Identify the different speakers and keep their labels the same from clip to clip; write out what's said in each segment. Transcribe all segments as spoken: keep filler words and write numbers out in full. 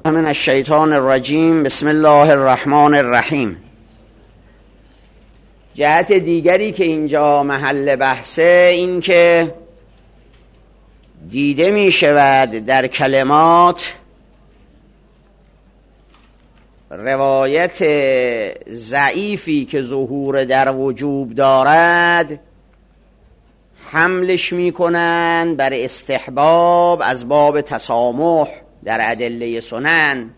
Speaker 1: من الشیطان الرجیم. بسم الله الرحمن الرحیم. جهت دیگری که اینجا محل بحثه این که دیده می شود در کلمات روایت ضعیفی که ظهور در وجوب دارد حملش می کنند بر استحباب از باب تسامح در ادله سنن.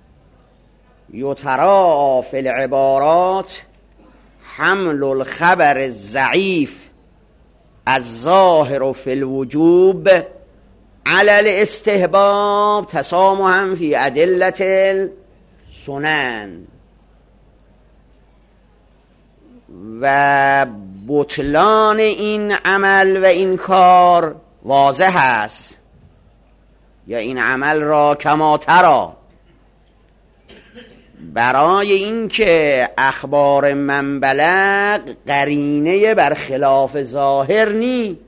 Speaker 1: یترا فی العبارات حمل الخبر الضعیف الظاهر فی الوجوب علی الاستحباب تسامحا فی ادله السنن. و بطلان این عمل و این کار واضح است، یا این عمل را کما ترا، برای اینکه اخبار من بلغ قرینه برخلاف ظاهر نی.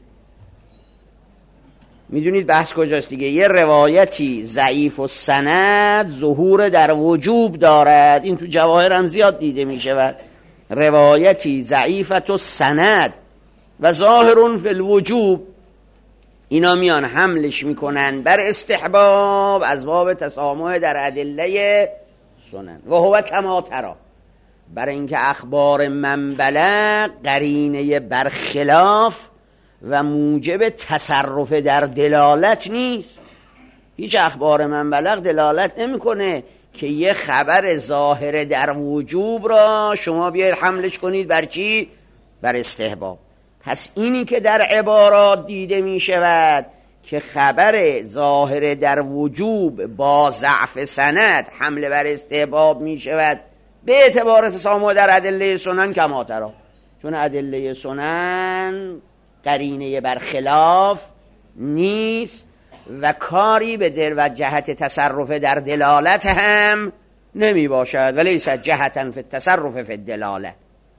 Speaker 1: میدونید بحث کجاست دیگه. یه روایتی ضعیف و سند ظهور در وجوب دارد، این تو جواهر هم زیاد دیده میشود. روایتی ضعیفت و سند و ظاهرون فی الوجوب، اینا میان حملش میکنن بر استحباب از باب تسامح در ادله سنن. و هو کما ترا، برای اینکه اخبار من بلغ قرینه برخلاف و موجب تصرف در دلالت نیست. هیچ اخبار من بلغ دلالت نمیکنه که یه خبر ظاهر در وجوب را شما بیاید حملش کنید بر چی؟ بر استحباب. پس اینی که در عبارات دیده می شود که خبر ظاهر در وجوب با ضعف سند حمله بر استحباب می شود به اعتبار تسامح در ادله سنن کما ترا، چون ادله سنن قرینه برخلاف نیست و کاری به در و جهت تصرف در دلالت هم نمی باشد. ولیس جهتا فی التصرف فی الدلاله.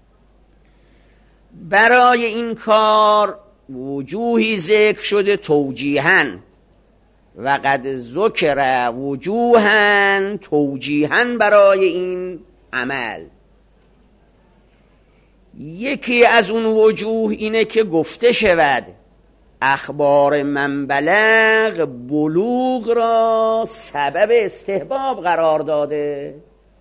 Speaker 1: برای این کار وجوهی ذکر شده توجیها و قد ذکر وجوها توجیها برای این عمل. یکی از اون وجوه اینه که گفته شود اخبار من بلغ بلوغ را سبب استحباب قرار داده.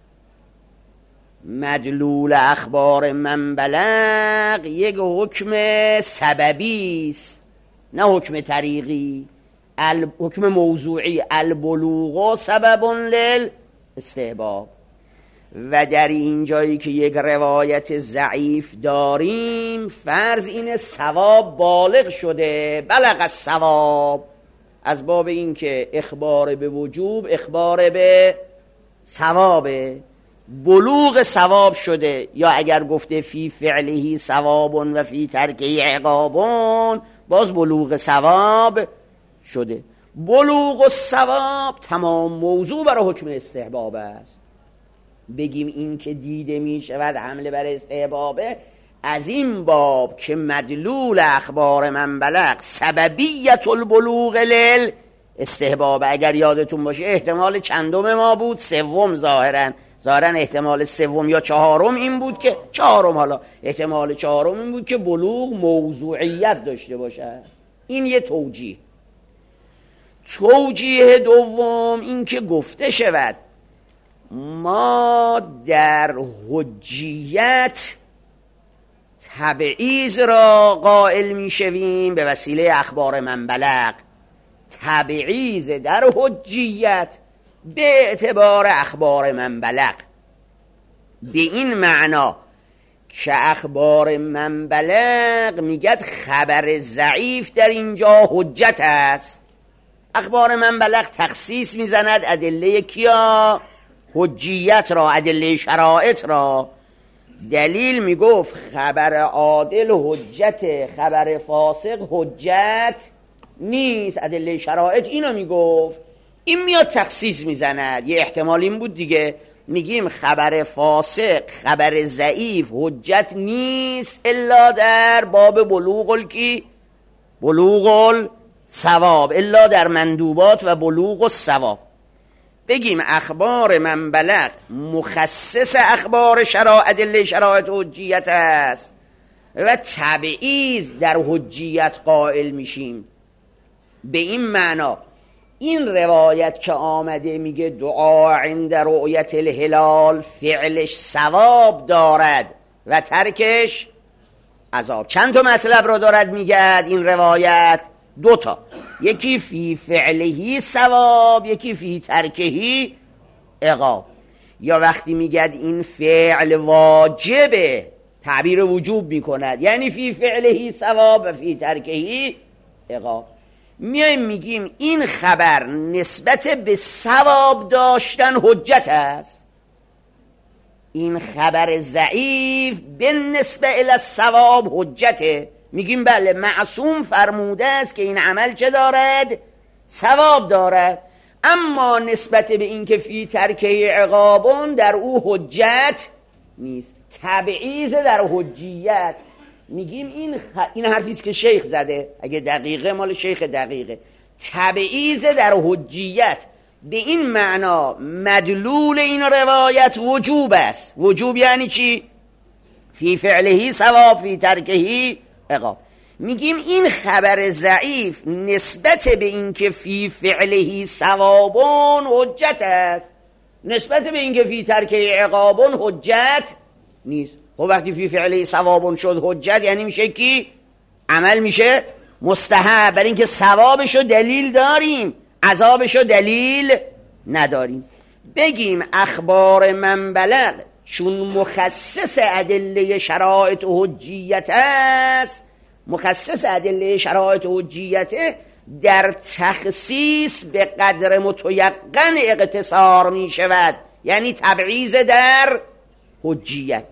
Speaker 1: مدلول اخبار من بلغ یک حکم سببی است، نه حکم طریقی. حکم موضوعی البلوغ سبب للاستحباب. و در این جایی که یک روایت ضعیف داریم فرض اینه ثواب بالغ شده، بلغ الثواب، از باب این که اخبار به وجوب اخبار به ثوابه، بلوغ ثواب شده. یا اگر گفته فی فعله ثواب و فی ترکه عقاب، باز بلوغ ثواب شده. بلوغ الثواب تمام موضوع برای حکم استحباب است. بگیم این که دیده می شود حمله بر استحبابه از این باب که مدلول اخبار من بلغ سببیت البلوغ لل استحباب. اگر یادتون باشه احتمال چندم ما بود؟ سوم. ظاهرا ظاهرا احتمال سوم یا چهارم این بود که چهارم حالا احتمال چهارم این بود که بلوغ موضوعیت داشته باشه. این یه توجیه. توجیه دوم این که گفته شود ما در حجیت تبعیض را قائل می شویم به وسیله اخبار من بلغ. تبعیض در حجیت به اعتبار اخبار من بلغ به این معنا که اخبار من بلغ میگد خبر ضعیف در اینجا حجت است. اخبار من بلغ تخصیص میزند ادله کیا؟ حجیت را، ادله شرائط را. دلیل میگفت خبر عادل حجت، خبر فاسق حجت نیست. ادله شرائط اینو میگفت. این میاد تخصیص میزند. یه احتمال این بود دیگه، میگیم خبر فاسق، خبر ضعیف حجت نیست الا در باب بلوغ الکی بلوغ الثواب، الا در مندوبات و بلوغ الثواب. بگیم اخبار من بلغ مخصص اخبار شرایط ادله شرایط حجیت است و تبعیض در حجیت قائل میشیم. به این معنا این روایت که آمده میگه دعا عند رؤیت الهلال فعلش ثواب دارد و ترکش عذاب. چند تا مطلب رو دارد میگه این روایت؟ دو تا، یکی فی فعلهی ثواب، یکی فی ترکهی عقاب. یا وقتی میگه این فعل واجبه تعبیر وجوب میکند، یعنی فی فعلهی ثواب و فی ترکهی عقاب. میایم میگیم این خبر نسبت به ثواب داشتن حجت است، این خبر ضعیف به نسبت الی ثواب حجته. میگیم بله معصوم فرموده است که این عمل چه دارد؟ ثواب دارد، اما نسبت به این که فی ترکه عقابون در او حجت نیست. تبعیض در حجیت میگیم این خ... این حرفیست که شیخ زده، اگه دقیقه مال شیخ دقیقه. تبعیض در حجیت به این معنا مدلول این روایت وجوب است. وجوب یعنی چی؟ فی فعلهی ثواب فی ترکهی عقاب. میگیم این خبر ضعیف نسبت به این که فی فعلهی ثوابون حجت است، نسبت به این که فی ترکهی عقابون حجت نیست. خب وقتی فی فعلهی ثوابون شد حجت، یعنی میشه کی؟ عمل میشه مستحب، برای اینکه ثوابشو دلیل داریم عذابشو دلیل نداریم. بگیم اخبار من بلغ چون مخصص ادله شرایط حجیت است، مخصص ادله شرایط حجیت در تخصیص به قدر متیقن اقتصار می شود، یعنی تبعیض در حجیت.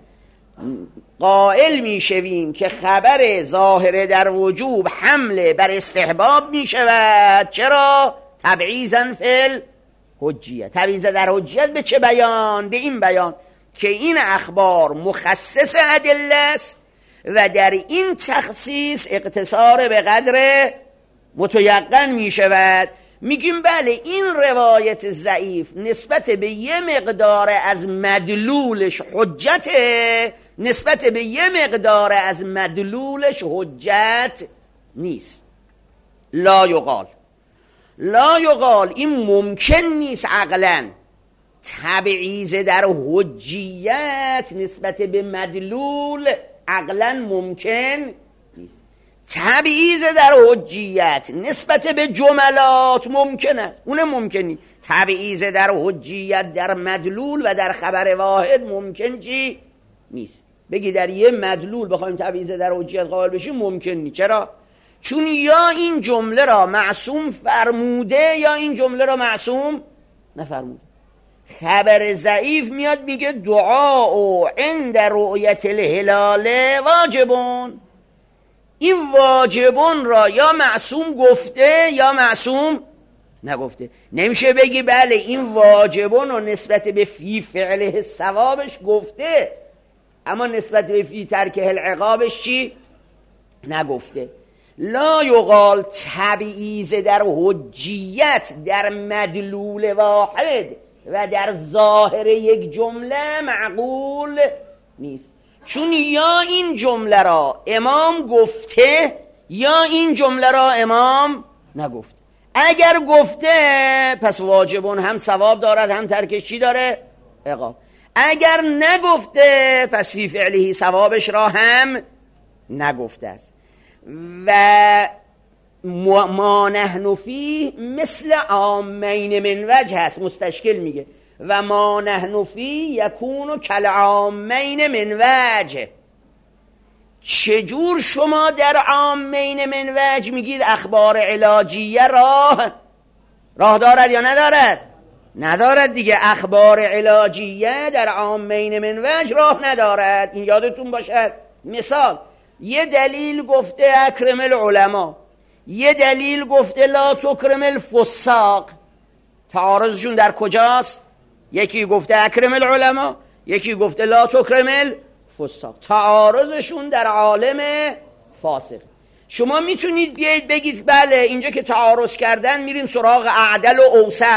Speaker 1: قائل می شویم که خبر ظاهر در وجوب حمله بر استحباب می شود. چرا؟ تبعیضاً فی الحجیت. تبعیض در حجیت به چه بیان؟ به این بیان که این اخبار مخصص ادله است و در این تخصیص اقتصار به قدر متیقن می شود. میگیم بله این روایت ضعیف نسبت به یه مقدار از مدلولش حجته، نسبت به یه مقدار از مدلولش حجت نیست. لا یقال لا یقال این ممکن نیست عقلاً تبعیض در حجیت نسبت به مدلول عقلاً ممکن نیست. تبعیض در حجیت نسبت به جملات ممکن است، اون ممکن نیست. تبعیض در حجیت در مدلول و در خبر واحد ممکن چی؟ نیست. بگی در یه مدلول بخوایم تبعیض در حجیت قائل بشیم ممکن نیست. چرا؟ چون یا این جمله را معصوم فرموده یا این جمله را معصوم نفرموده. خبر ضعیف میاد میگه دعا و عند رؤیت الهلال واجبون. این واجبون را یا معصوم گفته یا معصوم نگفته. نمیشه بگی بله این واجبون رو نسبت به فی فعله ثوابش گفته اما نسبت به فی ترکه العقابش چی؟ نگفته. لا یقال تبعیض در حجیت در مدلول واحد و در ظاهر یک جمله معقول نیست، چون یا این جمله را امام گفته یا این جمله را امام نگفته. اگر گفته پس واجبون هم ثواب دارد هم ترکش چی داره؟ عقاب. اگر نگفته پس فی فعله ثوابش را هم نگفته است. و ما نحن فی مثل عامین من وجه هست. مستشکل میگه و ما نحن فی یکون کل عامین من وجه. چجور شما در عامین من وجه میگید اخبار علاجیه راه راه دارد یا ندارد؟ ندارد دیگه. اخبار علاجیه در عامین من وجه راه ندارد. این یادتون باشد. مثال یه دلیل گفته اکرم العلماء، یه دلیل گفته لا تکرم الفساق. تعارضشون در کجاست؟ یکی گفته اکرم العلماء، یکی گفته لا تکرم الفساق. تعارضشون در عالم فاسق. شما میتونید بیایید بگید بله اینجا که تعارض کردن میریم سراغ اعدل و اوثق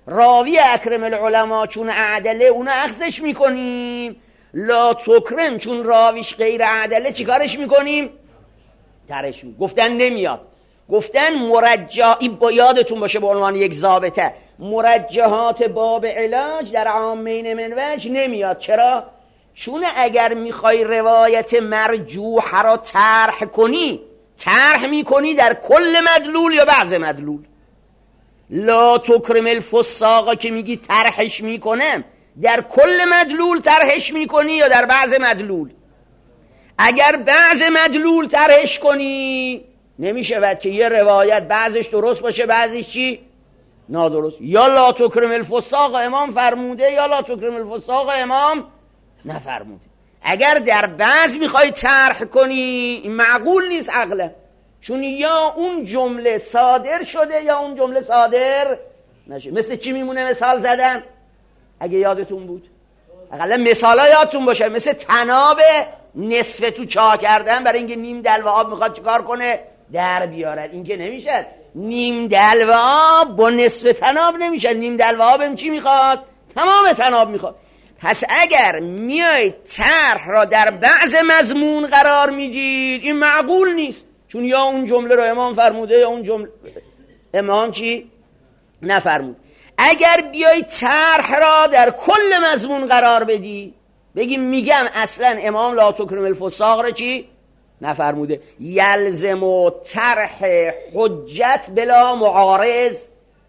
Speaker 1: راوی اکرم العلماء چون عدله اونو اخذش میکنیم، لا تکرم چون راویش غیر عدله چیکارش میکنیم؟ ترش میکنیم. گفتن نمیاد، گفتن مرجح، این با یادتون باشه به عنوان یک ضابطه، مرجحات باب علاج در عامین من وجه نمیاد. چرا؟ چون اگر میخوای روایت مرجوح را طرح کنی، طرح میکنی در کل مدلول یا بعض مدلول. لا تکرم الفساق که میگی طرحش میکنم، در کل مدلول طرحش میکنی یا در بعض مدلول؟ اگر بعض مدلول طرحش کنی نمیشه بعد که یه روایت بعضش درست باشه بعضش چی؟ نادرست. یا لا تکرم الفساق امام فرموده یا لا تکرم الفساق امام نفرموده. اگر در بعض میخوای طرح کنی این معقول نیست عقلا، چون یا اون جمله صادر شده یا اون جمله صادر نشه. مثل چی میمونه مثال زدن؟ اگه یادتون بود اقلا مثالا یادتون باشه، مثل تناب نصف تو چا کردن برای اینکه نیم دلو آب میخواد چیکار کنه؟ در بیارد. این که نمیشه، نیم دلو آب با نصف تناب نمیشه. نیم دلو آب چی میخواد؟ تمام تناب میخواد. پس اگر میایید طرح را در بعض مضمون قرار میدید این معقول نیست، چون یا اون جمله رو امام فرموده یا اون جمله امام چی؟ نفرمود. اگر بیایید طرح را در کل مضمون قرار بدی، بگیم میگم اصلا امام لا تکرم الفساق را چی؟ نفرموده، یلزم و طرح حجت بلا معارض،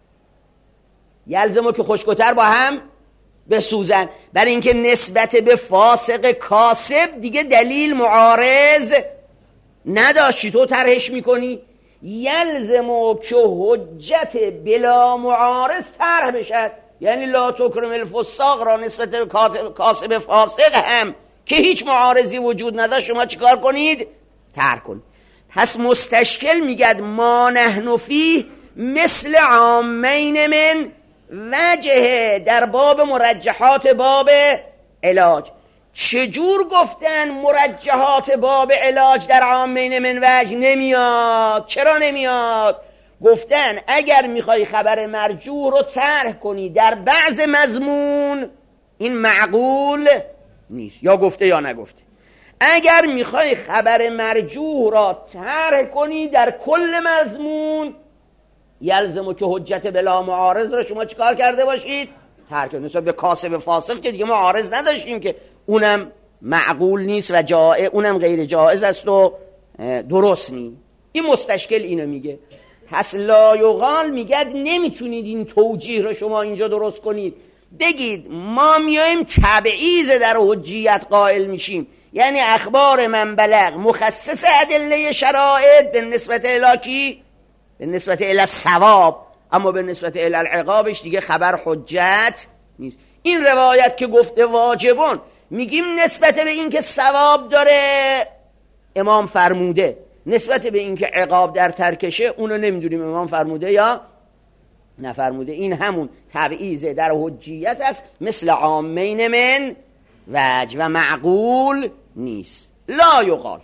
Speaker 1: یلزم که خشکتر با هم بسوزن، برای اینکه نسبت به فاسق کاسب دیگه دلیل معارض نداشتی تو طرحش میکنی. یلزم که حجت بلا معارض طرح بشد، یعنی لا تکرم الفساق را نسبت به کاسب فاسق هم که هیچ معارضی وجود نداشت شما چیکار کنید؟ طرح کنید. پس مستشکل میگد ما نحن فیه مثل عامین من وجه، در باب مرجحات باب علاج. چجور گفتن مرجحات باب علاج در عامین من وجه نمیاد؟ چرا نمیاد؟ گفتن اگر میخوای خبر مرجوح رو طرح کنی در بعض مضمون این معقول نیست، یا گفته یا نگفته. اگر میخوای خبر مرجوح را طرح کنی در کل مضمون یلزمو که حجت بلا معارض را شما چیکار کرده باشید؟ طرح کنید. نسبت به کاسب فاسق که دیگه معارض نداشتیم که اونم معقول نیست و جائز، اونم غیر جائز است و درست نیست. این مستشکل اینو میگه. پس لا یقال میگه نمیتونید این توجیه رو شما اینجا درست کنید، بگید ما میایم تبعیض در حجیت قائل میشیم، یعنی اخبار من بلغ مخصص ادله شرائط به نسبت الاکی، به نسبت الی الثواب، اما به نسبت الی العقابش دیگه خبر حجت نیست. این روایت که گفته واجبون میگیم نسبت به این که ثواب داره امام فرموده، نسبت به این که عقاب در ترکشه اونو نمیدونیم امام فرموده یا نفرموده. این همون تبعیض در حجیت است، مثل عامین من وجه و معقول نیست. لا یقال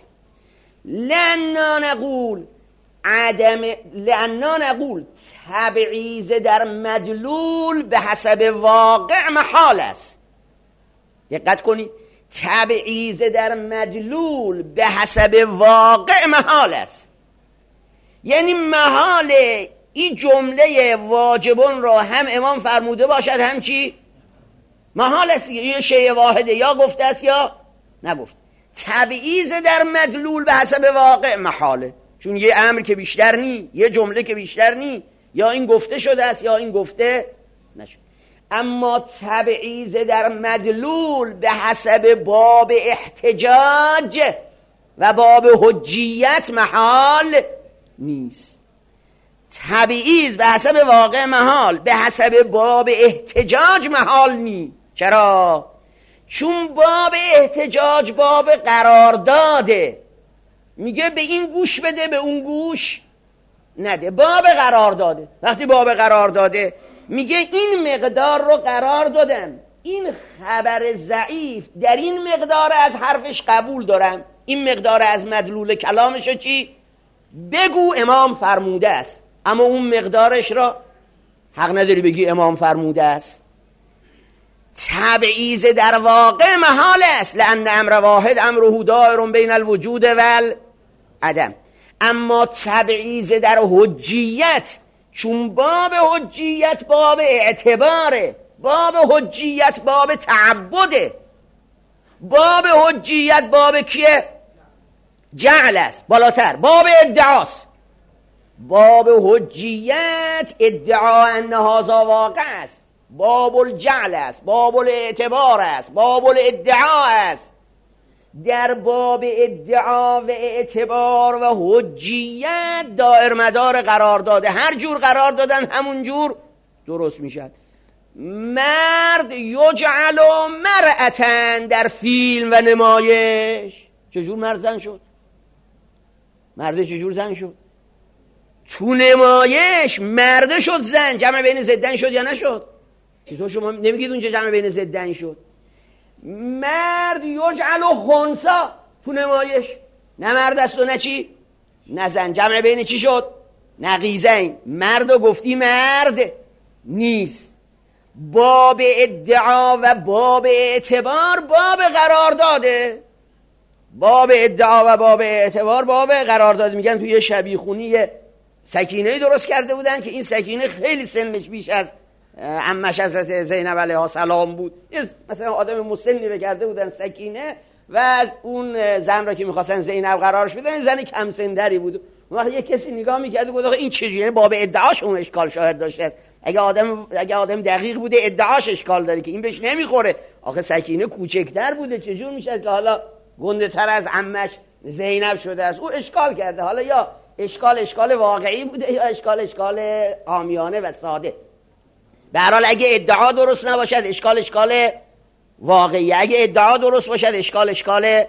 Speaker 1: لأننا نقول عدم لأننا نقول تبعیض در مدلول به حسب واقع محال است. دقت کنید، تبعیض در مدلول به حسب واقع محال است، یعنی محال این جمله واجبون را هم امام فرموده باشد هم چی؟ محال است، یه شیء واحده، یا گفته است یا نگفت. تبعیض در مدلول به حسب واقع محاله، چون یه امر که بیشتر نی، یه جمله که بیشتر نی، یا این گفته شده است یا این گفته نشد. اما تبعیض در مدلول به حسب باب احتجاج و باب حجیت محال نیست. تبعیض به حسب واقع محال، به حسب باب احتجاج محال نی. چرا؟ چون باب احتجاج باب قرار داده، میگه به این گوش بده به اون گوش نده، باب قرار داده. وقتی باب قرار داده میگه این مقدار رو قرار دادم، این خبر ضعیف در این مقدار از حرفش قبول دارم، این مقدار از مدلول کلامشو چی؟ بگو امام فرموده است، اما اون مقدارش را حق نداری بگی امام فرموده است. تبعیض در واقع محال است، لأن امر واحد امره دائر بین الوجود و العدم. اما تبعیض در حجیت، چون باب حجیت باب اعتباره، باب حجیت باب تعبده، باب حجیت باب کیه؟ جعل است، بالاتر باب ادعاست. باب حجیت ادعا ان هذا واقع است، باب الجعل است، باب الاعتبار است، باب الادعا است. در باب ادعا و اعتبار و حجیت دائر مدار قرار داده، هر جور قرار دادن همون جور درست میشد. مرد یجعل مرأتن در فیلم و نمایش، چجور مرد زن شد؟ مرد چجور زن شد؟ تو نمایش مرد شد زن، جمع بین ضدن شد یا نشد؟ چطور شما نمیگید اونجا جمع بین ضدن شد؟ مرد یجعل خنثی تو نمایش، نه مرد است و نه چی؟ نه زن، جمع بین چی شد؟ نقیضین. مرد و گفتی مرد نیست. باب ادعا و باب اعتبار باب قرار داده، باب ادعا و باب اعتبار باب قرار داده. میگن توی شبیه خونی سکینه درست کرده بودن که این سکینه خیلی سنش بیش از عمش حضرت زینب علیها السلام بود، مثلا آدم مسنی رو کرده بودن سکینه و از اون زن را که میخواستن زینب قرارش بدن زن کم سندری بود. اون وقت یک کسی نگاه میکرد و گفت این چجوریه؟ باب ادعاش اون اشکال شاید داشته است. اگه آدم اگه آدم دقیق بوده ادعاش اشکال داره که این بهش نمیخوره. آخه سکینه کوچکتر بوده، چجور میشه که حالا گنده تر از عمش زینب شده است؟ او اشکال کرده. حالا یا اشکال اشکال واقعی بوده یا اشکال اشکال عامیانه و ساده. به هر حال اگه ادعا درست نباشد اشکال اشکال واقعی، اگه ادعا درست باشد اشکال اشکال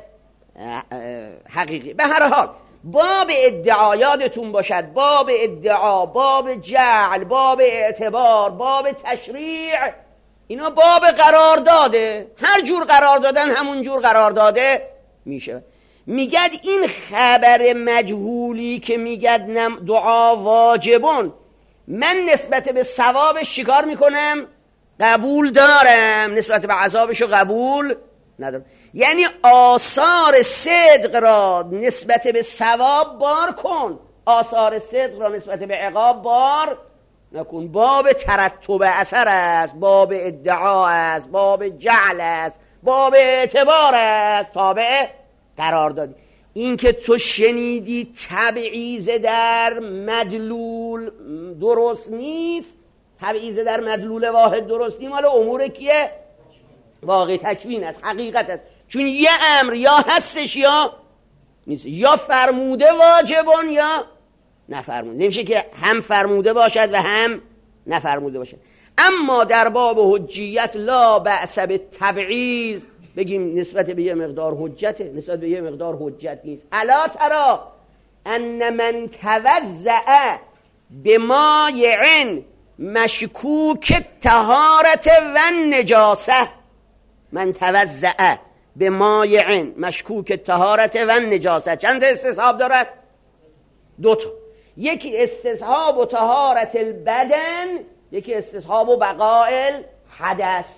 Speaker 1: حقیقی. به هر حال باب ادعا یادتون باشد، باب ادعا، باب جعل، باب اعتبار، باب تشریع، اینا باب قرار داده. هر جور قرار دادن همون جور قرار داده میشه. میگد این خبر مجهولی که میگد دعا واجبون، من نسبت به ثوابش چیکار میکنم؟ قبول دارم، نسبت به عذابشو قبول ندارم. یعنی آثار صدق را نسبت به ثواب بار کن، آثار صدق را نسبت به عقاب بار نکن. باب ترتب اثر است، باب ادعا است، باب جعل است، باب اعتبار است، تابع قرار دادی. این که تو شنیدی تبعیض در مدلول درست نیست، تبعیض در مدلول واحد درست نیست، مال امور کیه؟ واقع تکوین است، حقیقت است. چون یه امر یا هستش یا نیست، یا فرموده واجبون یا نفرموده. نمیشه که هم فرموده باشد و هم نفرموده باشد. اما در باب حجیت لا بأس بالتبعیض، بگیم نسبت به یه مقدار حجته، نسبت به یه مقدار حجت نیست. الا ترى ان من توزع بمایع مشکوک الطهارة و النجاسه، من توزع بمایع مشکوک الطهارة و النجاسه چند استصحاب دارد؟ دو تا. یکی استصحاب و طهارت البدن، یکی استصحاب و بقاء الحدث.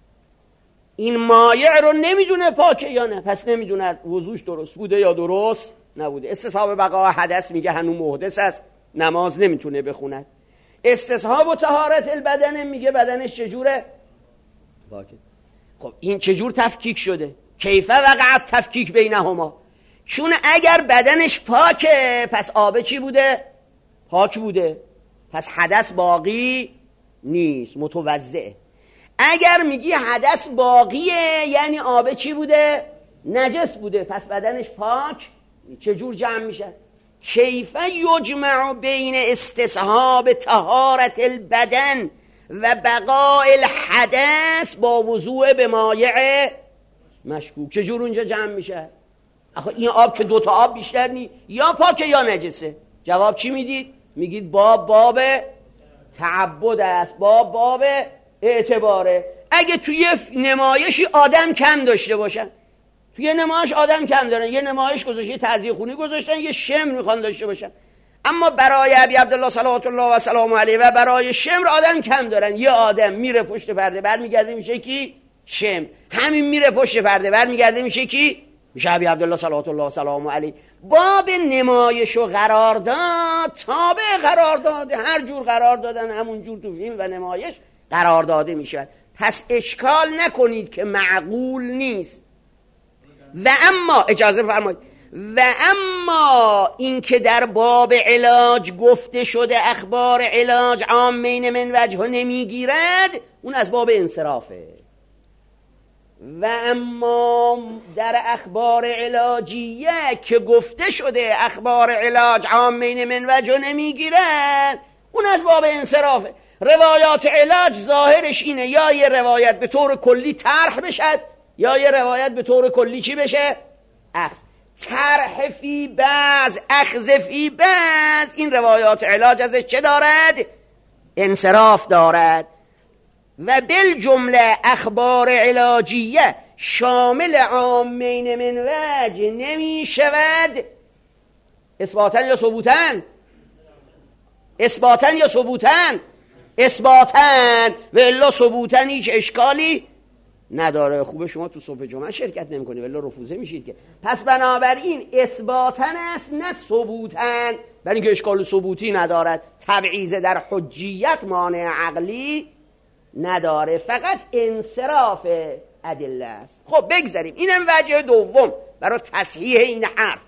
Speaker 1: این مایع رو نمیدونه پاکه یا نه، پس نمیدونه وضوش درست بوده یا درست نبوده. استصحاب بقاء حدث میگه هنوز محدث است، نماز نمیتونه بخوند. استصحاب و طهارت البدن میگه بدنش چجوره؟ پاکه. خب این چجور تفکیک شده؟ کیفه وقعت تفکیک بینهما؟ چون اگر بدنش پاکه پس آب چی بوده؟ پاک بوده، پس حدث باقی نیست، متوزعه. اگر میگی حدث باقیه یعنی آب چی بوده؟ نجس بوده، پس بدنش پاک. چجور جمع میشه؟ کیفه یجمع بین استصحاب طهارت البدن و بقاء الحدث با وضوع به مایع مشکوک، چجور اونجا جمع میشه؟ آخه این آب که دوتا آب بیشتر نی، یا پاکه یا نجسه. جواب چی میدید؟ میگید باب باب تعبد است، باب باب اعتباره. اگه توی نمایشی آدم کم داشته باشن، توی نمایش آدم کم دارن، یه نمایش گذاشته، یه تعزیه خونی گذاشتن، یه شمر میخوان داشته باشن، اما برای ابی عبدالله صلوات الله و سلام علیه و برای شمر آدم کم دارن. یه آدم میره پشت پرده بعد میگرده میشه کی؟ شمر. همین میره پشت پرده بعد میگرده میشه کی؟ میشه ابی عبدالله صلوات الله و سلام علیه. باب نمایش و قرارداد تابع قرارداد، هر جور قرار دادن همون جور تو فیلم و نمایش قرار داده میشود. پس اشکال نکنید که معقول نیست. و اما اجازه فرمایید، و اما این که در باب علاج گفته شده اخبار علاج عامین من وجه نمیگیرد، اون از باب انصرافه. و اما در اخبار علاجیه که گفته شده اخبار علاج عامین من وجه نمیگیرد، اون از باب انصرافه. روایات علاج ظاهرش اینه یا یه روایت به طور کلی طرح بشد یا یه روایت به طور کلی چی بشه؟ اخذ. طرح فی بعض، اخذ فی بعض، این روایات علاج ازش چه دارد؟ انصراف دارد. و بالجمله اخبار علاجیه شامل عامین من وجه نمی شود اثباتن یا ثبوتن؟ اثباتن یا ثبوتن؟ اثباتن. و الا ثبوتن هیچ اشکالی نداره. خوبه شما تو صبح جمعه شرکت نمی کنید ولی رفوزه میشید که. پس بنابراین اثباتن است نه ثبوتن، برای اینکه اشکال ثبوتی ندارد. تبعیض در حجیت مانع عقلی نداره، فقط انصراف ادله است. خب بگذاریم. اینم وجه دوم برای تصحیح این حرف.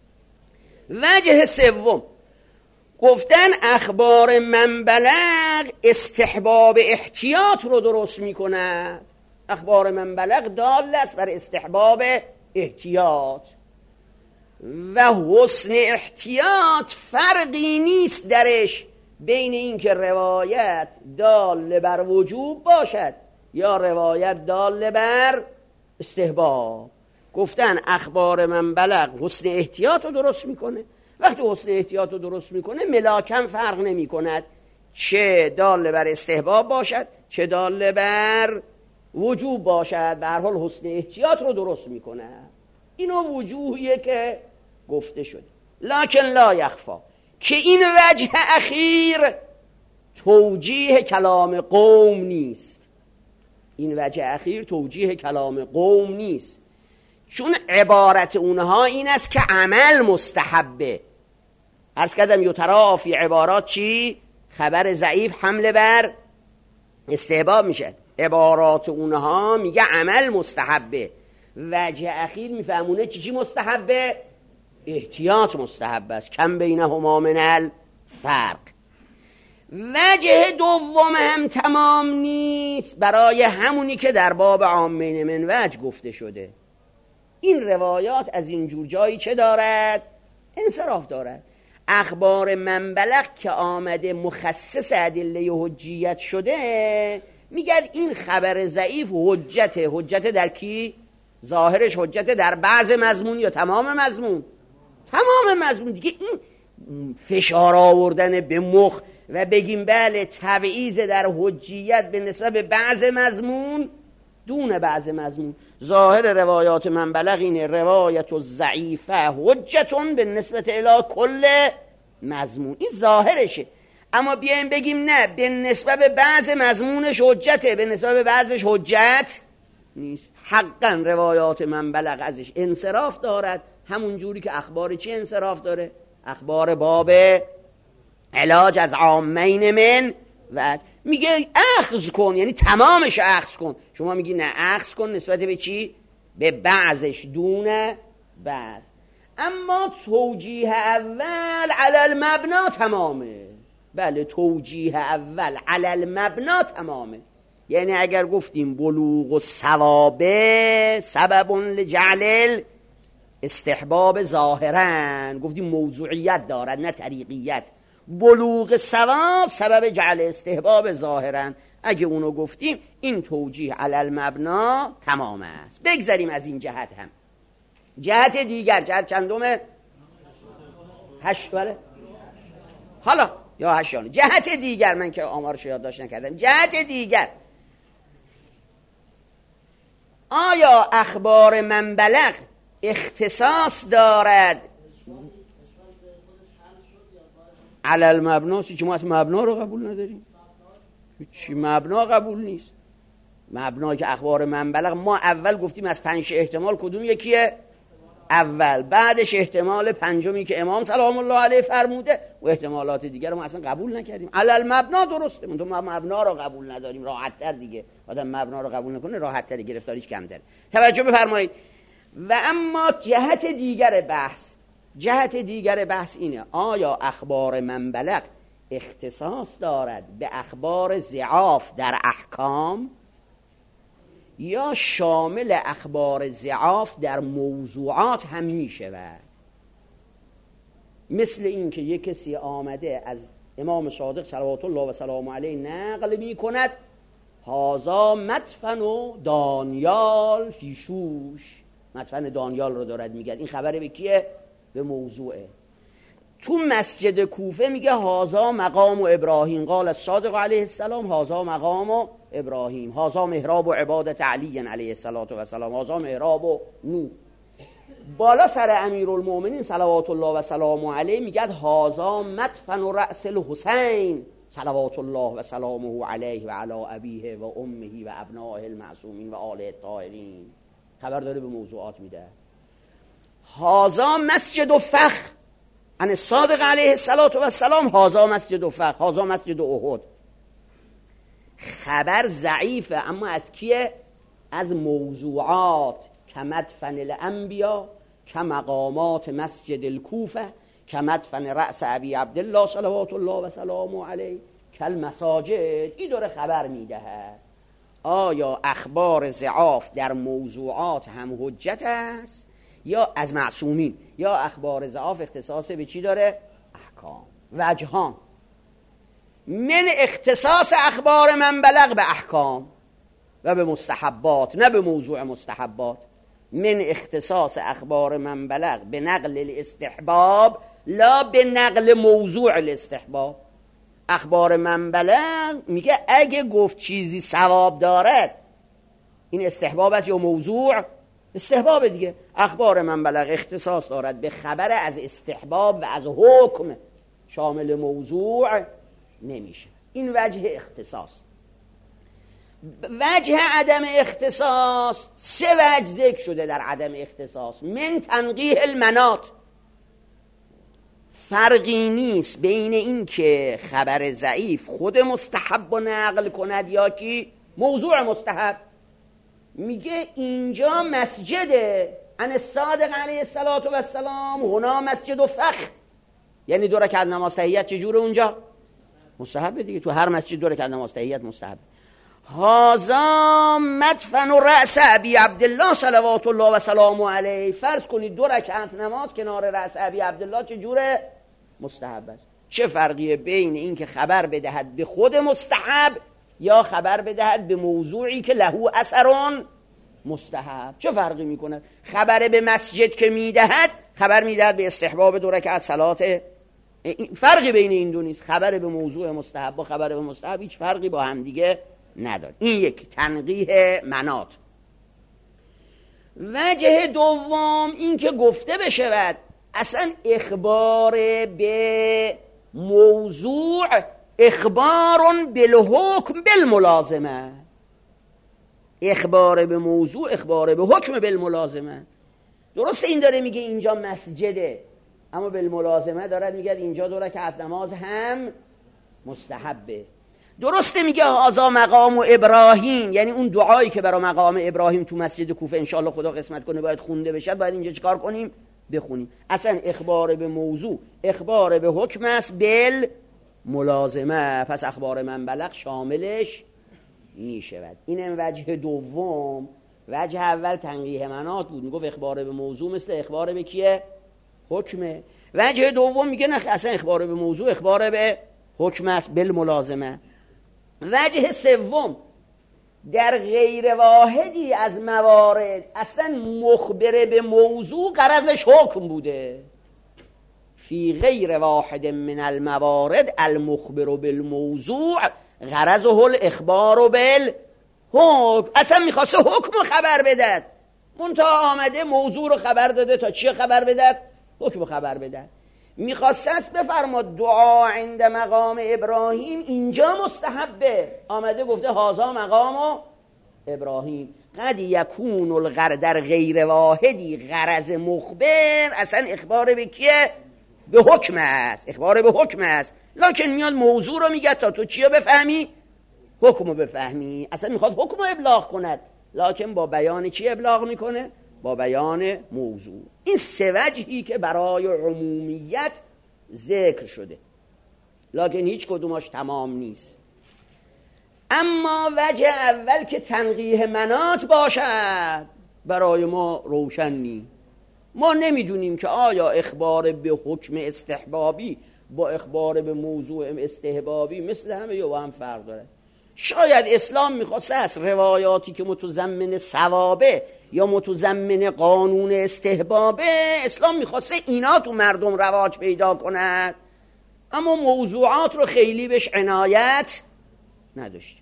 Speaker 1: وجه سوم گفتن اخبار من بلغ استحباب احتیاط رو درست میکنه. اخبار من بلغ دال است بر استحباب احتیاط و حسن احتیاط فرقی نیست درش بین این که روایت دال بر وجوب باشد یا روایت دال بر استحباب. گفتن اخبار من بلغ حسن احتیاط رو درست میکنه. وقتی حسن احتیاط رو درست میکنه ملاکم فرق نمی کند چه دال بر استحباب باشد چه دال بر وجوب باشد، به هر حال حسن احتیاط رو درست میکنه. اینو وجوهیه که گفته شده. لکن لا یخفا که این وجه اخیر توجیه کلام قوم نیست. این وجه اخیر توجیه کلام قوم نیست، چون عبارت اونها این است که عمل مستحبه. عرض کردم یترا فی عبارات چی؟ خبر ضعیف حمله بر استحباب میشه. عبارات اونها میگه عمل مستحبه. وجه اخیر میفهمونه چی چی مستحبه؟ احتیاط مستحب است. کم بینهما من الفرق. وجه دوم هم تمام نیست برای همونی که در باب عامین من وجه گفته شده. این روایات از این جور جایی چه دارد؟ انصراف دارد. اخبار من بلغ که آمده مخصص ادله حجیت شده، میگن این خبر ضعیف حجت. حجت در کی؟ ظاهرش حجت در بعض مضمون یا تمام مضمون؟ تمام مضمون. دیگه این فشار آوردن به مخ و بگیم بله تبعیض در حجیت به نسبت به بعض مضمون دون بعض مضمون. ظاهر روایات من بلغ اینه روایت و ضعیفه حجتون به نسبت الی کل مضمون. این ظاهرشه. اما بیایم بگیم نه به نسبت به بعض مضمونش حجته، به نسبت به بعضش حجت نیست. حقا روایات من بلغ ازش انصراف دارد، همون جوری که اخبار چی انصراف داره؟ اخبار باب علاج از عامین من و میگه اخذ کن، یعنی تمامش اخذ کن. شما میگی نه اخذ کن نسبت به چی؟ به بعضش دون بعض. اما توجیه اول علی المبنا تمامه. بله توجیه اول علی المبنا تمامه. یعنی اگر گفتیم بلوغ و ثوابه سبب لجعل استحباب ظاهرا، گفتیم موضوعیت دارد نه طریقیت. بلوغ ثواب سبب جعل استحباب ظاهرا، اگه اونو گفتیم این توجیه علی المبنا تمام است. بگذاریم از این جهت. هم جهت دیگر، جهت چندمه؟ هشت. بله حالا یا هشتانه. جهت دیگر، من که آمارش یادداشت نکردم، جهت دیگر آیا اخبار من بلغ اختصاص دارد؟ علل مبنا چی؟ ما از مبنا رو قبول نداریم. چی مبنا قبول نیست؟ مبنا که اخبار من بلغ، ما اول گفتیم از پنج احتمال کدوم یکیه؟ اول. بعدش احتمال پنجمی که امام سلام الله علیه فرموده و احتمالات دیگر رو ما اصلا قبول نکردیم. علل مبنا درسته، من تو مبنا رو قبول نداریم، راحت تر دیگه. آدم مبنا رو قبول نکنه راحت تر، گرفتاریش کمتر. توجه بفرمایید. و اما جهت دیگر بحث، جهت دیگر بحث اینه آیا اخبار من بلغ اختصاص دارد به اخبار ضعاف در احکام یا شامل اخبار ضعاف در موضوعات هم می شود؟ مثل این که یک کسی آمده از امام صادق صلوات الله و سلام علیه نقل می کند هازا مدفن و دانیال فیشوش، مدفن دانیال رو دارد میگه. این خبره به کیه؟ به موضوعه. تو مسجد کوفه میگه هازا مقام و ابراهیم، قال الصادق علیه السلام هازا مقام و ابراهیم، هازا محراب و عبادت علی علیه السلام، هازا محراب و نو. بالا سر امیرالمومنین صلوات الله و سلام علیه میگه هازا مدفن و رأس الحسین صلوات الله و سلامه علیه و علی ابیه و امه و ابنائه المعصومین و آله الطاهرین. خبر داره به موضوعات میده. هازا مسجد و فخ ان الصادق علیه السلام، هازا مسجد و فخ، هازا مسجد و احد. خبر ضعیفه اما از کیه؟ از موضوعات. کمدفن الانبیا، کمقامات مسجد الکوفه، کمدفن رأس ابی عبدالله صلوات الله و سلامه علیه، کالمساجد. این داره خبر میدهد. آیا اخبار ضعاف در موضوعات هم حجت است یا از معصومین، یا اخبار ضعاف اختصاص به چی داره؟ احکام. وجهان من اختصاص اخبار من بلغ به احکام و به مستحبات، نه به موضوع مستحبات. من اختصاص اخبار من بلغ به نقل الاستحباب لا به نقل موضوع الاستحباب. اخبار من بلغ میگه اگه گفت چیزی ثواب دارد این استحباب است یا موضوع؟ استحباب دیگه. اخبار من بلغ اختصاص دارد به خبر از استحباب و از حکم، شامل موضوع نمیشه. این وجه اختصاص. وجه عدم اختصاص، سه وجه ذکر شده در عدم اختصاص. من تنقیح المناط، فرقی نیست بین این که خبر ضعیف خود مستحب و نقل کند یا کی موضوع مستحب. میگه اینجا مسجده ان الصادق علیه السلام، هنا مسجد و فخ، یعنی دو رکعت نماز تحیت چجوره اونجا؟ مستحبه دیگه. تو هر مسجد دو رکعت نماز تحیت مستحب. هازا مدفن و رأس ابی عبدالله صلوات الله و سلامه علیه، فرض کنید دو رکعت نماز کنار رأس ابی عبدالله چجوره؟ مستحب است. چه فرقیه بین این که خبر بدهد به خود مستحب یا خبر بدهد به موضوعی که له اثرون مستحب؟ چه فرقی میکنه؟ خبر به مسجد که میدهد خبر میدهد به استحباب دو رکعت صلات. فرقی بین این دو نیست. خبر به موضوع مستحب با خبر به مستحب هیچ فرقی با هم دیگه نداره. این یک تنقیح مناط. وجه دوم این که گفته بشود اصلا اخبار به موضوع اخبار بالحکم بالملازمه. اخبار به موضوع اخبار به حکم بالملازمه. درسته این داره میگه اینجا مسجده، اما بالملازمه دارد میگه اینجا دو رکعت نماز هم مستحبه. درسته میگه هازا مقام و ابراهیم، یعنی اون دعایی که برای مقام ابراهیم تو مسجد کوفه انشالله خدا قسمت کنه باید خونده بشه، باید اینجا چیکار کنیم؟ بخونیم. اصلا اخبار به موضوع اخبار به حکم است بل ملازمه، پس اخبار من بلغ شاملش میشود. اینم وجه دوم. وجه اول تنقیح مناط بود، میگفت اخبار به موضوع مثل اخبار به کیه؟ حکمه. وجه دوم میگه نه اصلا اخبار به موضوع اخبار به حکم است بل ملازمه. وجه سوم در غیر واحدی از موارد اصلا مخبر به موضوع غرضش حکم بوده. فی غیر واحد من الموارد المخبر بالموضوع غرضه الاخبار بالحکم. اصلا میخواسته حکم خبر بدد، منتها آمده موضوع رو خبر داده تا چی خبر بدد؟ حکم خبر بدد. میخواسته است بفرماد دعا عند مقام ابراهیم اینجا مستحبه، آمده گفته هازا مقام ابراهیم. قد یکون الغرض در غیر واحدی غرض مخبر اصلا اخبار به کیه؟ به حکم است، اخبار به حکم است، لکن میاد موضوع رو میگه تا تو چیو بفهمی؟ حکم رو بفهمی. اصلا میخواد حکم رو ابلاغ کند، لکن با بیان چی ابلاغ میکنه؟ با بیان موضوع. این سه وجهی که برای عمومیت ذکر شده، لکن هیچ کدومش تمام نیست. اما وجه اول که تنقیح مناط باشد برای ما روشن نیست. ما نمیدونیم که آیا اخبار به حکم استحبابی با اخبار به موضوع استحبابی مثل همه یا با هم فرق داره. شاید اسلام میخواسته است روایاتی که متضمن ثوابه یا متضمن قانون استحبابه، اسلام میخواسته اینا تو مردم رواج پیدا کند، اما موضوعات رو خیلی بهش عنایت نداشت.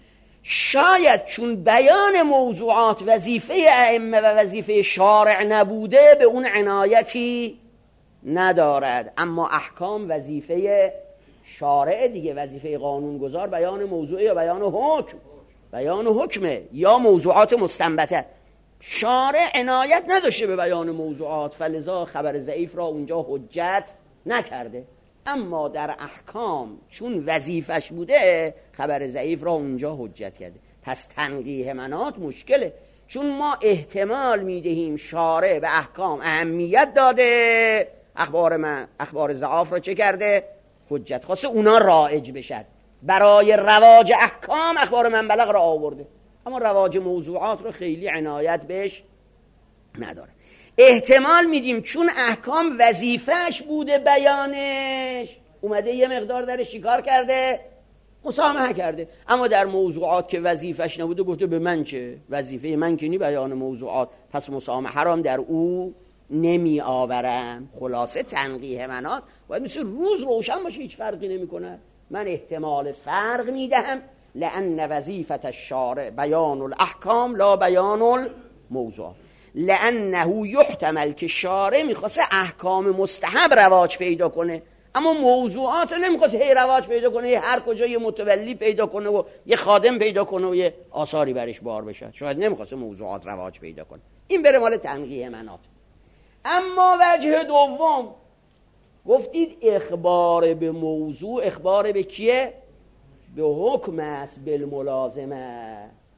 Speaker 1: شاید چون بیان موضوعات وظیفه ائمه و وظیفه شارع نبوده به اون عنایتی ندارد، اما احکام وظیفه شارع دیگه، وظیفه قانونگذار بیان موضوع یا بیان حکم، بیان حکمه یا موضوعات مستنبطه. شارع عنایت نداشته به بیان موضوعات، فلذا خبر ضعیف را اونجا حجت نکرده، اما در احکام چون وظیفش بوده خبر ضعیف را اونجا حجت کرده. پس تنقیح مناط مشکله، چون ما احتمال میدهیم شارع به احکام اهمیت داده، اخبار من اخبار ضعاف را چه کرده؟ حجت خواسته اونا رایج بشد، برای رواج احکام اخبار من بلغ را آورده، اما رواج موضوعات رو خیلی عنایت بهش نداره. احتمال میدیم چون احکام وظیفهش بوده بیانش، اومده یه مقدار در شکار کرده، مسامحه کرده، اما در موضوعات که وظیفهش نبوده گفته به من چه، وظیفه من که نی بیان موضوعات، پس مسامحه هم در او نمی آورم. خلاصه تنقیح مناط باید مثل روز روشن باشه، هیچ فرقی نمی کنه. من احتمال فرق میدهم، لأن وظیفة الشارع بیان الاحکام لا بیان الموضوع، لأنه یحتمل که شارع میخواسته احکام مستحب رواج پیدا کنه، اما موضوعات رو نمیخواسته هی رواج پیدا کنه، هر کجا یه متولی پیدا کنه و یه خادم پیدا کنه و یه آثاری برش بار بشه، شاید نمیخواسته موضوعات رواج پیدا کنه. این بره مال تنقیح مناط. اما وجه دوم گفتید اخبار به موضوع اخبار به کیه؟ به حکم است، بالملازمه.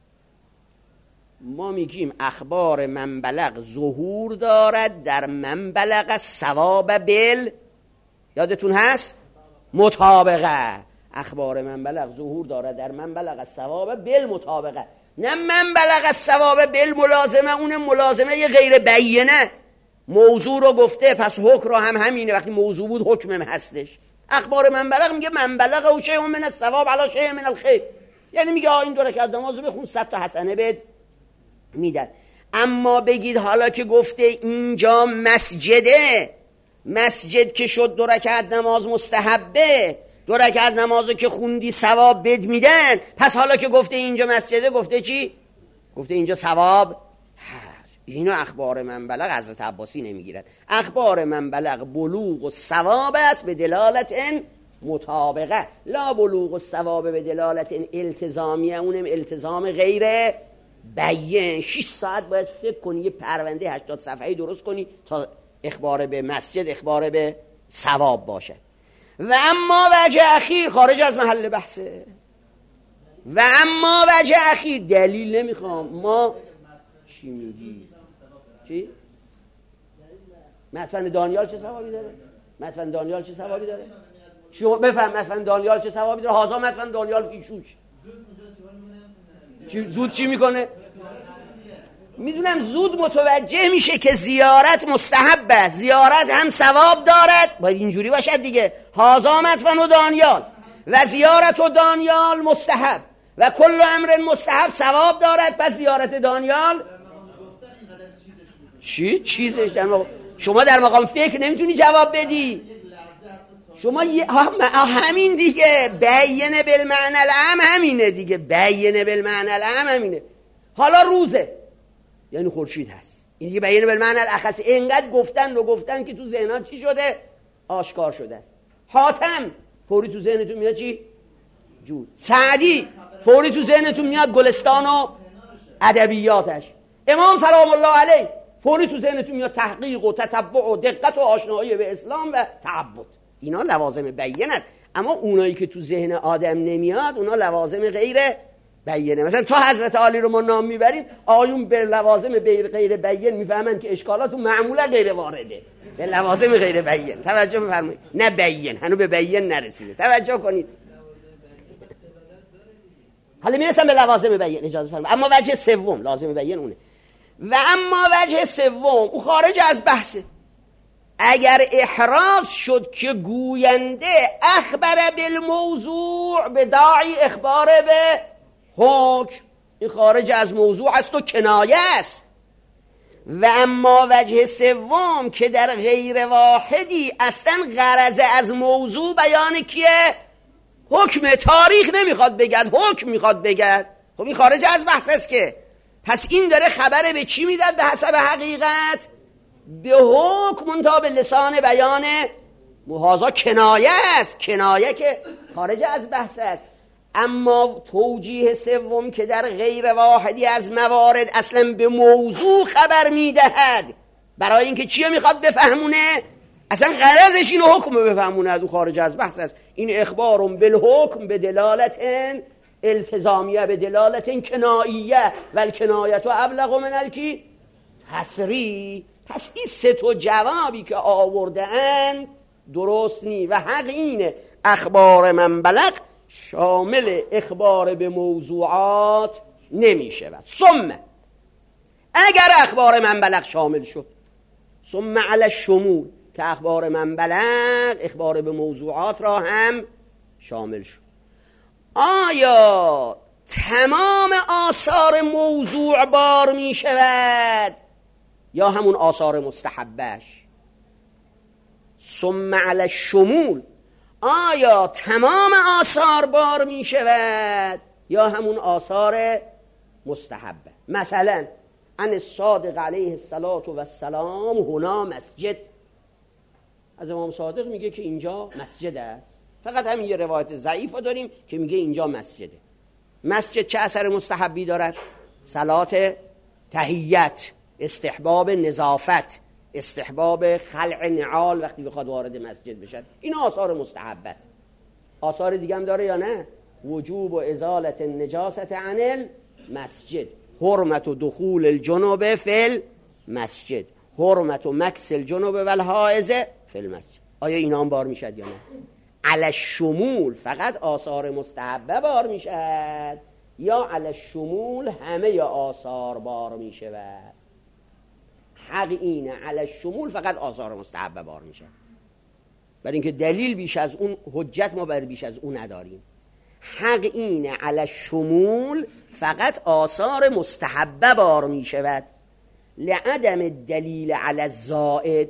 Speaker 1: ما میگیم اخبار من بلغ ظهور دارد در من بلغ ثواب بل، یادتون هست؟ مطابقه. اخبار من بلغ ظهور دارد در من بلغ ثواب بل مطابقه، نه من بلغ ثواب بل ملازمه. اون ملازمه یه غیر بیینه، موضوع رو گفته پس حکم رو هم همینه، وقتی موضوع بود حکمم هستش. اخبار من بلغ میگه من بلغ و شیء من الثواب علی شیء من الخیر، یعنی میگه این دو رکعت نماز رو بخون صد تا حسنه بد میدن. اما بگید حالا که گفته اینجا مسجده، مسجد که شد دو رکعت نماز مستحبه، دو رکعت نمازو که خوندی ثواب بد میدن، پس حالا که گفته اینجا مسجده گفته چی؟ گفته اینجا ثواب هست. اینو اخبار من بلغ حضرت عباسی نمیگیرد. اخبار من بلغ بلوغ و ثواب است به دلالت مطابقه، لا بلوغ و ثواب به دلالت التزامیه، اونم التزام غیر بیان. شش ساعت باید فکر کنی یه پرونده هشتاد صفحه‌ای درست کنی تا اخبار به مسجد اخبار به ثواب باشه. و اما وجه اخیر خارج از محل بحثه. و اما وجه اخیر دلیل نمیخوام، ما چی میگی؟ چی؟ مدفن دانیال چه ثوابی داره؟ مدفن دانیال چه ثوابی داره؟ شما بفهم مدفن دانیال چه ثوابی داره؟ هازا مدفن دانیال فیشوش چی زود چی میکنه؟ میدونم زود متوجه میشه که زیارت مستحبه، زیارت هم ثواب دارد، باید اینجوری باشد دیگه. هازا مدفن و دانیال و زیارت و دانیال مستحب و کل امر مستحب ثواب دارد، پس زیارت دانیال چی؟ چیزش در مقام... شما در مقام فکر نمیتونی جواب بدی. شما ی... همین دیگه، بینه بالمعنى العام همینه دیگه، بینه بالمعنى العام همینه. حالا روزه یعنی خورشید هست، این دیگه بینه بالمعنى الاخص. اینقدر گفتن رو گفتن که تو ذهنات چی شده؟ آشکار شده است. حاتم فوری تو ذهنتون میاد چی؟ جود. سعدی فوری تو ذهنتون میاد گلستان و ادبیاتش. امام سلام الله علیه فوری تو ذهنتون میاد تحقیق و تتبع و دقت و آشنایی به اسلام و تعبد. اینا لوازم بیان است. اما اونایی که تو ذهن آدم نمیاد اونا لوازم غیر بیانه. مثلا تا حضرت علی رو ما نام میبریم، آیون به لوازم غیر بیان میفهمن که اشکالاتون معمولا غیر وارده، به لوازم غیر بیان. توجه بفرمایید. نه بیان، هنوز به بیان نرسیده. توجه کنید. حالا میرسم به لوازم بیان، اجازه فرمایید. اما وجه سوم لازم بیان اونه. و اما وجه سوم او خارج از بحثه. اگر احراز شد که گوینده اخبر بالموضوع به داعی اخبار به حکم، این خارج از موضوع است و کنایه است. و اما وجه سوم که در غیر واحدی اصلا غرض از موضوع بیان کیه؟ حکم. تاریخ نمیخواد بگد، حکم میخواد بگد. خب این خارج از بحث است که. پس این داره خبر به چی میداد؟ به حسب حقیقت به حکم تا به لسان بیان محاذا. کنایه است، کنایه که خارج از بحث است. اما توجیه سوم که در غیر واحدی از موارد اصلا به موضوع خبر میدهد، برای اینکه چیه میخواد بفهمونه؟ اصلا غرضش اینو حکم بفهمونه، او خارج از بحث است. این اخبارم بالحکم به دلالت التزامیه، به دلالت کناییه و الکنایت و ابلغ من الکی تصریح. پس این سه تا جوابی که آورده‌اند درست نی و حق اینه اخبار من بلغ شامل اخبار به موضوعات نمی شود. ثم اگر اخبار من بلغ شامل شد، ثم علی الشمول که اخبار من بلغ اخبار به موضوعات را هم شامل شد، آیا تمام آثار موضوع بار می شود یا همون آثار مستحبش؟ ثم علی الشمول آیا تمام آثار بار می شود یا همون آثار مستحبه؟ مثلا ان الصادق علیه الصلاة و السلام هنا مسجد، از امام صادق میگه که اینجا مسجد است. فقط همین یه روایت ضعیف داریم که میگه اینجا مسجده. مسجد چه اثر مستحبی دارد؟ صلات تحیت، استحباب نظافت، استحباب خلع نعال وقتی بخواد وارد مسجد بشد. این آثار مستحب است. آثار دیگه هم داره یا نه؟ وجوب و ازالت النجاست عن المسجد، حرمت و دخول الجنوب فی المسجد، حرمت و مکس الجنوب و الحائض فی المسجد. آیا اینا هم بار میشد یا نه؟ علی الشمول فقط آثار مستحبه بار میشد یا علی الشمول همه آثار بار میشود؟ حق اینه علی الشمول فقط آثار مستحبه بار میشه، برای اینکه دلیل بیش از اون، حجت ما بر بیش از اون نداریم. حق اینه علی الشمول فقط آثار مستحبه بار میشود، لعدم دلیل علی الزائد.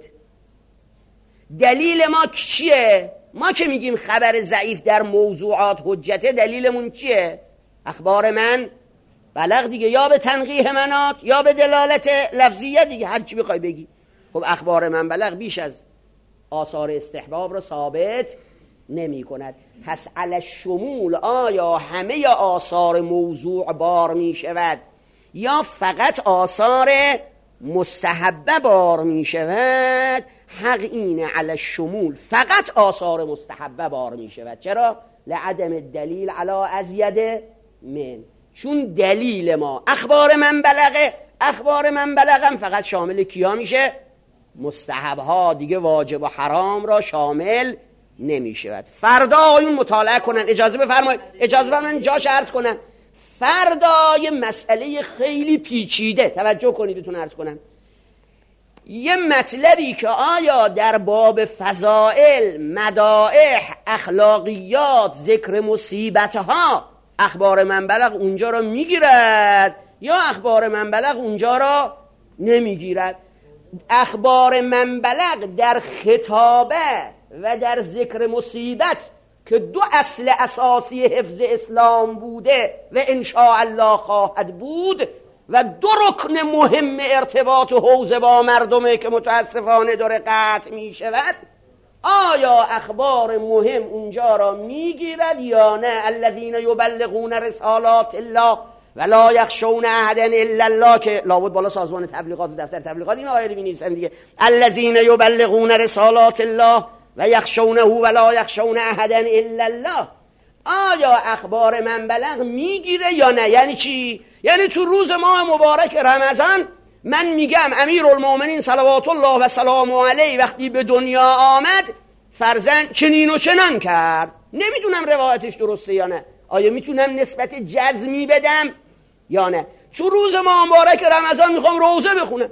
Speaker 1: دلیل ما چیه؟ ما که میگیم خبر ضعیف در موضوعات حجته، دلیلمون چیه؟ اخبار من بلغ دیگه، یا به تنقیح منات یا به دلالت لفظیه دیگه، هر چی بخوای بگی. خب اخبار من بلغ بیش از آثار استحباب رو ثابت نمی کند. پس علی الشمول آیا همه آثار موضوع بار می شود یا فقط آثار مستحبه بار می شود؟ حق اینه علی الشمول فقط آثار مستحبه بار می شود. چرا؟ لعدم دلیل علی ازید من، چون دلیل ما اخبار من بلغه. اخبار من بلغم فقط شامل کیا میشه؟ مستحب ها دیگه، واجب و حرام را شامل نمی شود. فردا آیون مطالعه کنن. اجازه بفرمایید، اجازه بفرمایید جاش عرض کنم. فردا یه مسئله خیلی پیچیده، توجه کنید بتون عرض کنم. یه مطلبی که آیا در باب فضائل، مدائح، اخلاقیات، ذکر مصیبتها اخبار من بلغ اونجا را میگیرد یا اخبار من بلغ اونجا را نمیگیرد؟ اخبار من بلغ در خطابه و در ذکر مصیبت که دو اصل اساسی حفظ اسلام بوده و انشاء الله خواهد بود و دو رکن مهم ارتباط و حوزه با مردمه که متاسفانه داره قطع می شود، آیا اخبار مهم اونجا را میگیرد یا نه؟ الذین یبلغون رسالات الله ولا یخشون احدا الا الله، که لابد بالا سازمان تبلیغات و دفتر تبلیغات این آیه رو می‌نویسن دیگه. الذین یبلغون رسالات الله و یخشونه ولا یخشون احدا الا الله. آیا اخبار من بلغ میگیره یا نه؟ یعنی چی؟ یعنی تو روز ماه مبارک رمضان من میگم امیرالمومنین صلوات الله و سلامه علیه وقتی به دنیا آمد فرزند چنین و چنان کرد. نمیدونم روایتش درسته یا نه. آیا میتونم نسبت جزمی بدم یا نه؟ تو روز ماه مبارک رمضان میخوام روزه بخونم،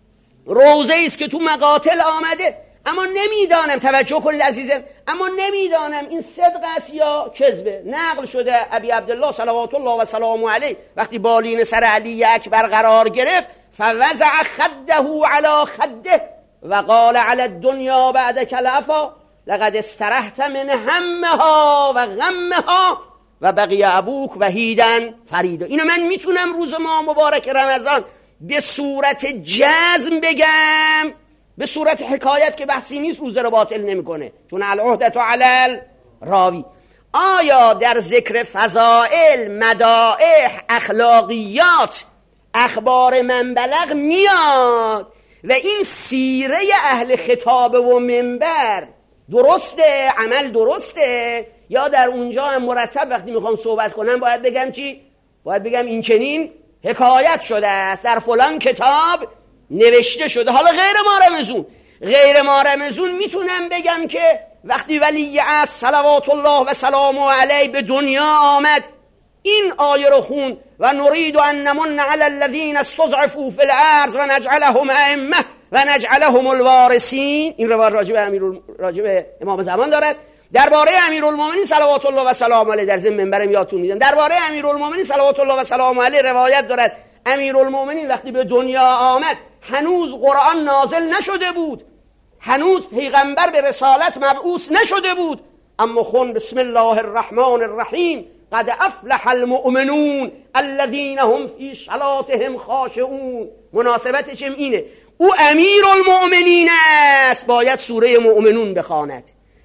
Speaker 1: روزه ایست که تو مقاتل آمده، اما نمیدانم، توجه کنید عزیزم، اما نمیدانم این صدق است یا کذبه. نقل شده ابی عبدالله صلوات الله و سلامه علیه وقتی بالین سر علی اکبر قرار گرفت فوضع خده علی خده و قال علی الدنیا بعدک العفا لقد استرحت من همها و غمها و بقی ابوک وحیدا فریدا. اینو من میتونم روز ماه مبارک رمضان به صورت جزم بگم، به صورت حکایت که بحثی نیست، روزه رو باطل نمیکنه، چون العهدة علی الراوی. آیا در ذکر فضائل، مدائح، اخلاقیات اخبار من بلغ میاد و این سیره اهل خطابه و منبر درسته، عمل درسته، یا در اونجا هم مرتب وقتی میخوام صحبت کنم باید بگم چی؟ باید بگم این چنین حکایت شده است، در فلان کتاب نوشته شده. حالا غیر ما رمزون، غیر ما رمزون میتونم بگم که وقتی ولی عصر صلوات الله و سلامه علیه به دنیا آمد این آیه رو خون و نرید ان نمن علی الذین استضعفوا فی الارض و نجعلهم ائمه و نجعلهم الوارثین. این روایت راجع به امیر راجع به امام زمان دارد. درباره امیرالمومنین صلوات الله و سلامه علیه در ضمن منبرم یادتون میدم، درباره امیرالمومنین صلوات الله و سلامه علیه روایت دارد امیرالمومنین وقتی به دنیا آمد هنوز قرآن نازل نشده بود، هنوز پیغمبر به رسالت مبعوث نشده بود، اما خون بسم الله الرحمن الرحیم قد افلح المؤمنون الذین هم فی صلاتهم خاشعون. مناسبتش اینه، او امیرالمؤمنین است، باید سوره مؤمنون بخواند.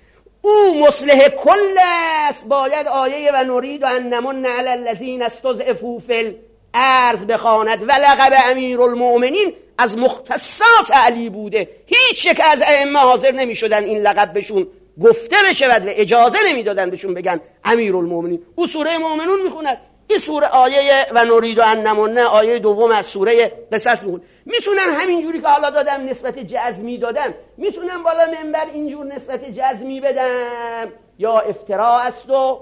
Speaker 1: او مصلح کل است، باید آیه و نرید و ان نمن علی الذین استضعفوا فی الارض بخواند. و لقب امیرالمؤمنین از مختصات علی بوده، هیچ یک از ائمه حاضر نمی شدن این لقب بهشون گفته بشود و اجازه نمی دادن بهشون بگن امیرالمؤمنین. او سوره مؤمنون میخوند، این سوره آیه و نرید و ان نمن آیه دوم از سوره قصص میخوند. میتونم همینجوری که حالا دادم نسبت جزمی دادم، میتونم بالا منبر اینجور نسبت جزمی بدم یا افتراء است و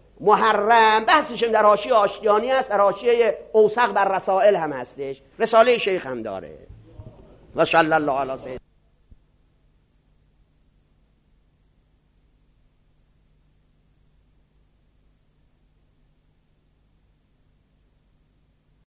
Speaker 1: محرم. بحثشم در حاشیه آشتیانی است، در حاشیه اوسق بر رسائل هم هستش، رساله شیخ هم داره. و صلی الله علی سیدنا